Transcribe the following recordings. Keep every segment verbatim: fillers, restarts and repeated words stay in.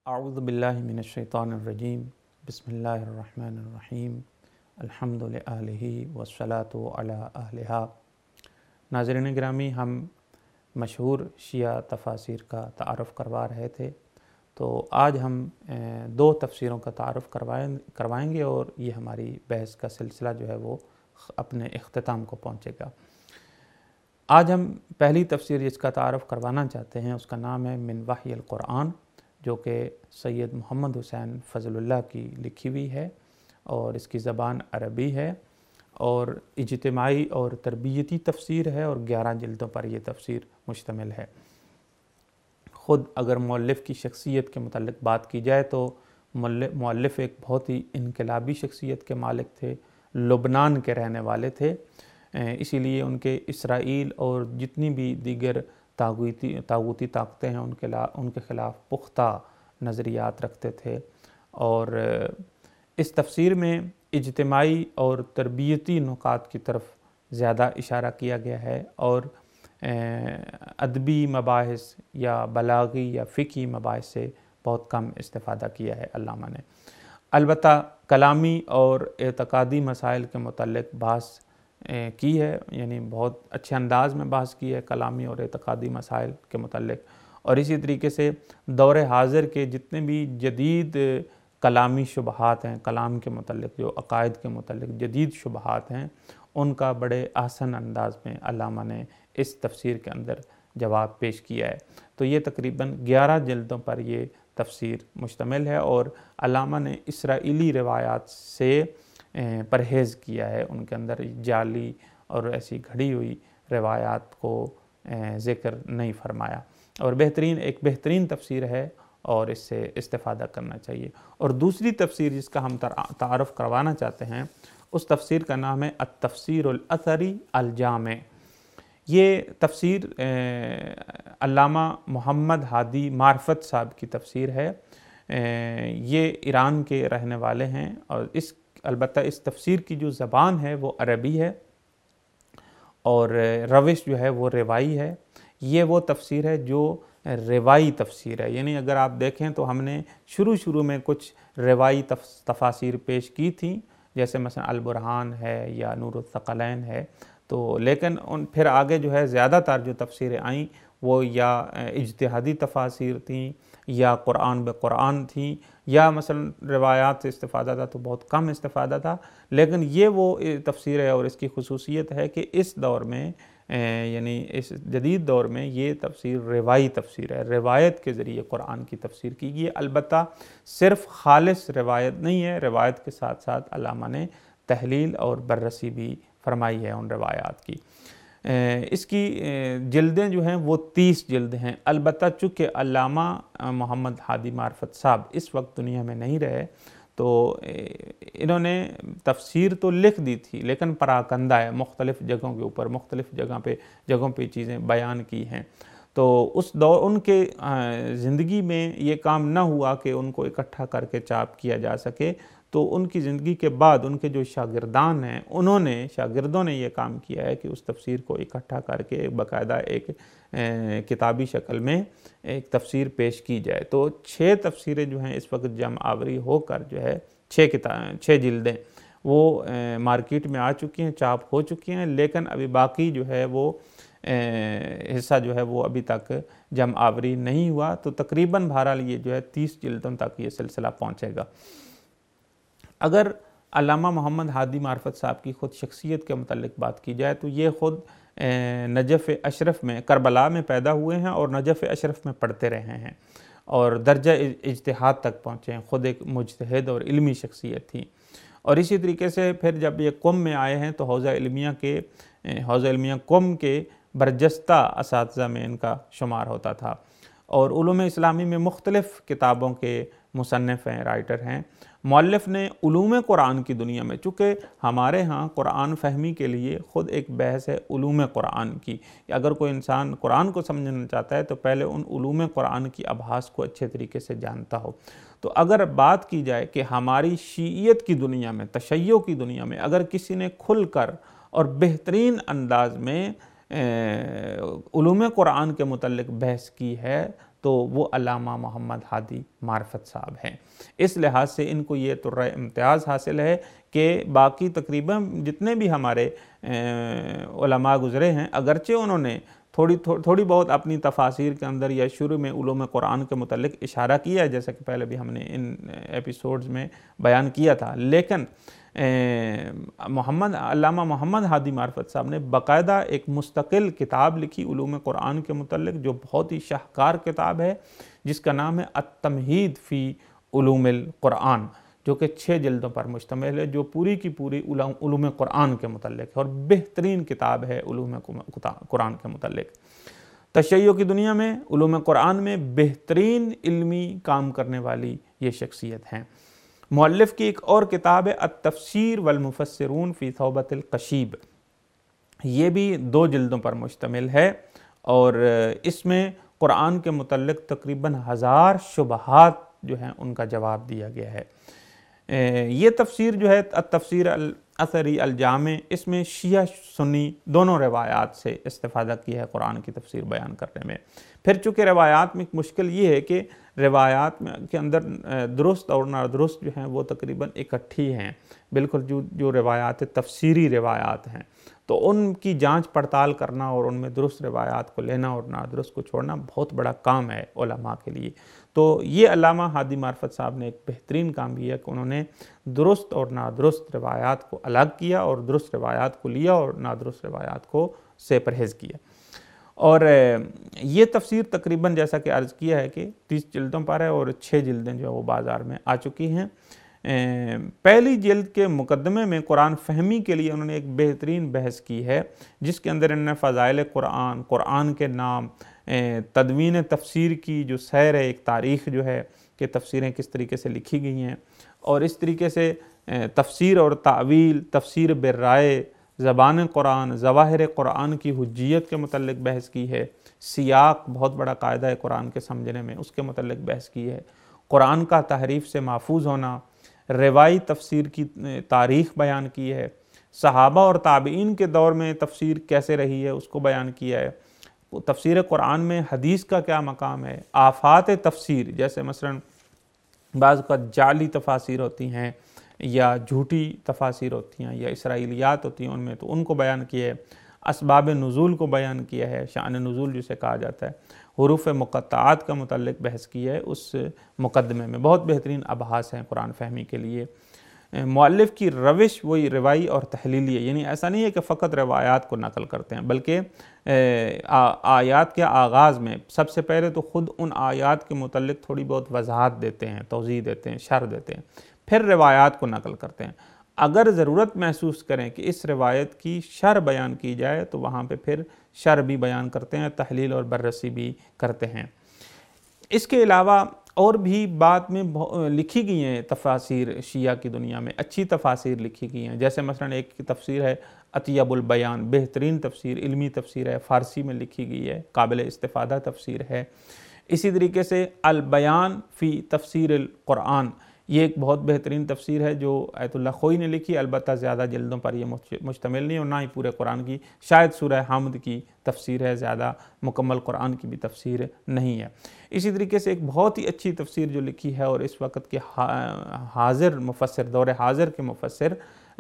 اعوذ باللہ من الشیطان الرجیم بسم اللہ الرحمن الرحیم الحمد للہ والصلاة علی اہلہا۔ ناظرین گرامی، ہم مشہور شیعہ تفاسیر کا تعارف کروا رہے تھے، تو آج ہم دو تفسیروں کا تعارف کروائیں کروائیں گے اور یہ ہماری بحث کا سلسلہ جو ہے وہ اپنے اختتام کو پہنچے گا۔ آج ہم پہلی تفسیر جس کا تعارف کروانا چاہتے ہیں اس کا نام ہے من وحی القرآن، جو کہ سید محمد حسین فضل اللہ کی لکھی ہوئی ہے اور اس کی زبان عربی ہے اور اجتماعی اور تربیتی تفسیر ہے اور گیارہ جلدوں پر یہ تفسیر مشتمل ہے۔ خود اگر مؤلف کی شخصیت کے متعلق بات کی جائے تو مؤلف ایک بہت ہی انقلابی شخصیت کے مالک تھے، لبنان کے رہنے والے تھے، اسی لیے ان کے اسرائیل اور جتنی بھی دیگر تاغوتی تاغوتی طاقتیں ہیں ان کے ان کے خلاف پختہ نظریات رکھتے تھے، اور اس تفسیر میں اجتماعی اور تربیتی نکات کی طرف زیادہ اشارہ کیا گیا ہے اور ادبی مباحث یا بلاغی یا فقہی مباحث سے بہت کم استفادہ کیا ہے علامہ نے۔ البتہ کلامی اور اعتقادی مسائل کے متعلق بحث کی ہے، یعنی بہت اچھے انداز میں بحث کی ہے کلامی اور اعتقادی مسائل کے متعلق، اور اسی طریقے سے دور حاضر کے جتنے بھی جدید کلامی شبہات ہیں، کلام کے متعلق جو عقائد کے متعلق جدید شبہات ہیں، ان کا بڑے احسن انداز میں علامہ نے اس تفسیر کے اندر جواب پیش کیا ہے۔ تو یہ تقریباً گیارہ جلدوں پر یہ تفسیر مشتمل ہے اور علامہ نے اسرائیلی روایات سے پرہیز کیا ہے، ان کے اندر جعلی اور ایسی گھڑی ہوئی روایات کو ذکر نہیں فرمایا، اور بہترین ایک بہترین تفسیر ہے اور اس سے استفادہ کرنا چاہیے۔ اور دوسری تفسیر جس کا ہم تعارف کروانا چاہتے ہیں اس تفسیر کا نام ہے التفسیر الاثری الجامع۔ یہ تفسیر علامہ محمد ہادی معرفت صاحب کی تفسیر ہے، یہ ایران کے رہنے والے ہیں، اور اس البتہ اس تفسیر کی جو زبان ہے وہ عربی ہے اور روش جو ہے وہ روائی ہے۔ یہ وہ تفسیر ہے جو روائی تفسیر ہے، یعنی اگر آپ دیکھیں تو ہم نے شروع شروع میں کچھ روائی تفاسیر پیش کی تھیں، جیسے مثلا البرہان ہے یا نور الثقلین ہے، تو لیکن ان پھر آگے جو ہے زیادہ تر جو تفسیریں آئیں وہ یا اجتہادی تفاسیر تھیں یا قرآن بے قرآن تھیں، یا مثلا روایات سے استفادہ تھا تو بہت کم استفادہ تھا، لیکن یہ وہ تفسیر ہے اور اس کی خصوصیت ہے کہ اس دور میں یعنی اس جدید دور میں یہ تفسیر روائی تفسیر ہے، روایت کے ذریعے قرآن کی تفسیر کی گئی ہے۔ البتہ صرف خالص روایت نہیں ہے، روایت کے ساتھ ساتھ علامہ نے تحلیل اور بررسی بھی فرمائی ہے ان روایات کی۔ اس کی جلدیں جو ہیں وہ تیس جلد ہیں، البتہ چونکہ علامہ محمد ہادی معرفت صاحب اس وقت دنیا میں نہیں رہے تو انہوں نے تفسیر تو لکھ دی تھی لیکن پراکندہ ہے، مختلف جگہوں کے اوپر مختلف جگہ پہ جگہوں پہ چیزیں بیان کی ہیں، تو اس دور ان کے زندگی میں یہ کام نہ ہوا کہ ان کو اکٹھا کر کے چاپ کیا جا سکے، تو ان کی زندگی کے بعد ان کے جو شاگردان ہیں انہوں نے شاگردوں نے یہ کام کیا ہے کہ اس تفسیر کو اکٹھا کر کے باقاعدہ ایک کتابی شکل میں ایک تفسیر پیش کی جائے۔ تو چھ تفسیریں جو ہیں اس وقت جمع آوری ہو کر جو ہے چھ کتاب چھ جلدیں وہ مارکیٹ میں آ چکی ہیں، چاپ ہو چکی ہیں، لیکن ابھی باقی جو ہے وہ حصہ جو ہے وہ ابھی تک جمع آوری نہیں ہوا، تو تقریباً بہرحال یہ جو ہے تیس جلدوں تک یہ سلسلہ پہنچے گا۔ اگر علامہ محمد ہادی معرفت صاحب کی خود شخصیت کے متعلق بات کی جائے تو یہ خود نجف اشرف میں کربلا میں پیدا ہوئے ہیں اور نجف اشرف میں پڑھتے رہے ہیں اور درجہ اجتہاد تک پہنچے ہیں، خود ایک مجتہد اور علمی شخصیت تھی، اور اسی طریقے سے پھر جب یہ قم میں آئے ہیں تو حوزہ علمیہ کے حوزہ علمیہ قم کے برجستہ اساتذہ میں ان کا شمار ہوتا تھا، اور علوم اسلامی میں مختلف کتابوں کے مصنف ہیں، رائٹر ہیں۔ مؤلف نے علوم قرآن کی دنیا میں، چونکہ ہمارے ہاں قرآن فہمی کے لیے خود ایک بحث ہے علوم قرآن کی، اگر کوئی انسان قرآن کو سمجھنا چاہتا ہے تو پہلے ان علوم قرآن کی ابحاث کو اچھے طریقے سے جانتا ہو۔ تو اگر بات کی جائے کہ ہماری شیعیت کی دنیا میں، تشیع کی دنیا میں اگر کسی نے کھل کر اور بہترین انداز میں علوم قرآن کے متعلق بحث کی ہے تو وہ علامہ محمد ہادی معرفت صاحب ہیں۔ اس لحاظ سے ان کو یہ طرح امتیاز حاصل ہے کہ باقی تقریباً جتنے بھی ہمارے علماء گزرے ہیں، اگرچہ انہوں نے تھوڑی تھوڑی بہت اپنی تفاسیر کے اندر یا شروع میں علوم قرآن کے متعلق اشارہ کیا ہے، جیسا کہ پہلے بھی ہم نے ان ایپیسوڈز میں بیان کیا تھا، لیکن محمد علامہ محمد ہادی معرفت صاحب نے باقاعدہ ایک مستقل کتاب لکھی علوم قرآن کے متعلق، جو بہت ہی شاہکار کتاب ہے، جس کا نام ہے التمہید فی علوم القرآن، جو کہ چھ جلدوں پر مشتمل ہے، جو پوری کی پوری علوم قرآن کے متعلق ہے اور بہترین کتاب ہے علوم قرآن کے متعلق۔ تشیع کی دنیا میں علوم قرآن میں بہترین علمی کام کرنے والی یہ شخصیت ہیں۔ مؤلف کی ایک اور کتاب ہے التفسیر والمفسرون فی ثوبۃ القشیب، یہ بھی دو جلدوں پر مشتمل ہے اور اس میں قرآن کے متعلق تقریباً ہزار شبہات جو ہیں ان کا جواب دیا گیا ہے۔ یہ تفسیر جو ہے التفسیر الاثری الجامع، اس میں شیعہ سنی دونوں روایات سے استفادہ کیا ہے قرآن کی تفسیر بیان کرنے میں۔ پھر چونکہ روایات میں ایک مشکل یہ ہے کہ روایات میں کے اندر درست اور نادرست جو ہیں وہ تقریباً اکٹھی ہیں، بالکل جو جو روایات تفسیری روایات ہیں، تو ان کی جانچ پڑتال کرنا اور ان میں درست روایات کو لینا اور نادرست کو چھوڑنا بہت بڑا کام ہے علماء کے لیے۔ تو یہ علامہ ہادی معرفت صاحب نے ایک بہترین کام کیا کہ انہوں نے درست اور نادرست روایات کو الگ کیا اور درست روایات کو لیا اور نادرست روایات کو سے پرہیز کیا۔ اور یہ تفسیر تقریباً جیسا کہ عرض کیا ہے کہ تیس جلدوں پر ہے اور چھ جلدیں جو وہ بازار میں آ چکی ہیں۔ پہلی جلد کے مقدمے میں قرآن فہمی کے لیے انہوں نے ایک بہترین بحث کی ہے، جس کے اندر انہوں نے فضائل قرآن، قرآن کے نام، تدوین تفسیر کی جو سیر ہے، ایک تاریخ جو ہے کہ تفسیریں کس طریقے سے لکھی گئی ہیں، اور اس طریقے سے تفسیر اور تعویل، تفسیر بالرائے، زبان قرآن، ظواہر قرآن کی حجیت کے متعلق بحث کی ہے، سیاق بہت بڑا قاعدہ ہے قرآن کے سمجھنے میں، اس کے متعلق بحث کی ہے، قرآن کا تحریف سے محفوظ ہونا، روائی تفسیر کی تاریخ بیان کی ہے، صحابہ اور تابعین کے دور میں تفسیر کیسے رہی ہے اس کو بیان کیا ہے، تفسیر قرآن میں حدیث کا کیا مقام ہے، آفات تفسیر جیسے مثلاً بعض کا جعلی تفاسیر ہوتی ہیں یا جھوٹی تفاسیر ہوتی ہیں یا اسرائیلیات ہوتی ہیں ان میں، تو ان کو بیان کیا ہے، اسباب نزول کو بیان کیا ہے، شان نزول جسے کہا جاتا ہے، حروف مقطعات کا متعلق بحث کی ہے اس مقدمے میں۔ بہت بہترین ابحاث ہیں قرآن فہمی کے لیے۔ مؤلف کی روش وہی روائی اور تحلیلی ہے، یعنی ایسا نہیں ہے کہ فقط روایات کو نقل کرتے ہیں، بلکہ آیات کے آغاز میں سب سے پہلے تو خود ان آیات کے متعلق تھوڑی بہت وضاحت دیتے ہیں، توضیح دیتے ہیں، شرح دیتے ہیں، پھر روایات کو نقل کرتے ہیں۔ اگر ضرورت محسوس کریں کہ اس روایت کی شرح بیان کی جائے تو وہاں پہ پھر شرح بھی بیان کرتے ہیں، تحلیل اور بررسی بھی کرتے ہیں۔ اس کے علاوہ اور بھی بعد میں لکھی گئی ہیں تفاسیر شیعہ کی دنیا میں، اچھی تفاسیر لکھی گئی ہیں، جیسے مثلاً ایک تفسیر ہے اطیب البیان، بہترین تفسیر، علمی تفسیر ہے، فارسی میں لکھی گئی ہے، قابل استفادہ تفسیر ہے۔ اسی طریقے سے البیان فی تفسیر القرآن، یہ ایک بہت بہترین تفسیر ہے جو آیت اللہ خوئی نے لکھی، البتہ زیادہ جلدوں پر یہ مشتمل نہیں اور نہ ہی پورے قرآن کی، شاید سورہ حمد کی تفسیر ہے، زیادہ مکمل قرآن کی بھی تفسیر نہیں ہے۔ اسی طریقے سے ایک بہت ہی اچھی تفسیر جو لکھی ہے اور اس وقت کے حاضر مفسر، دور حاضر کے مفسر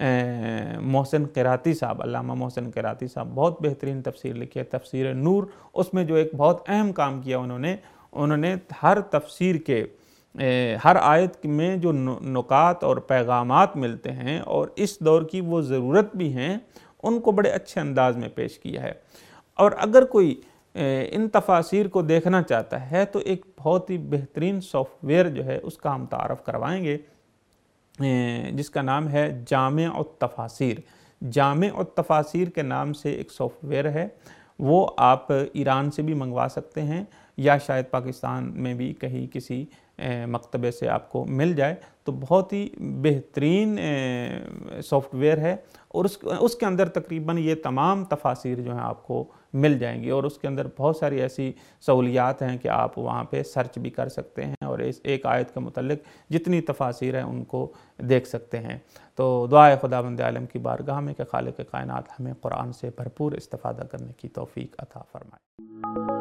محسن قراتی صاحب، علامہ محسن قراتی صاحب، بہت بہترین تفسیر لکھی ہے، تفسیر نور۔ اس میں جو ایک بہت اہم کام کیا انہوں نے انہوں نے ہر تفسیر کے ہر آیت میں جو نکات اور پیغامات ملتے ہیں اور اس دور کی وہ ضرورت بھی ہیں، ان کو بڑے اچھے انداز میں پیش کیا ہے۔ اور اگر کوئی ان تفاسیر کو دیکھنا چاہتا ہے تو ایک بہت ہی بہترین سافٹ ویئر جو ہے اس کا ہم تعارف کروائیں گے، جس کا نام ہے جامع التفاسیر۔ جامع التفاسیر کے نام سے ایک سافٹ ویئر ہے، وہ آپ ایران سے بھی منگوا سکتے ہیں یا شاید پاکستان میں بھی کہیں کسی مکتبے سے آپ کو مل جائے، تو بہت ہی بہترین سافٹ ویئر ہے اور اس اس کے اندر تقریباً یہ تمام تفاسیر جو ہیں آپ کو مل جائیں گی، اور اس کے اندر بہت ساری ایسی سہولیات ہیں کہ آپ وہاں پہ سرچ بھی کر سکتے ہیں اور اس ایک آیت کے متعلق جتنی تفاسیر ہیں ان کو دیکھ سکتے ہیں۔ تو دعائے خداوند عالم کی بارگاہ میں کہ خالق کائنات ہمیں قرآن سے بھرپور استفادہ کرنے کی توفیق عطا فرمائے۔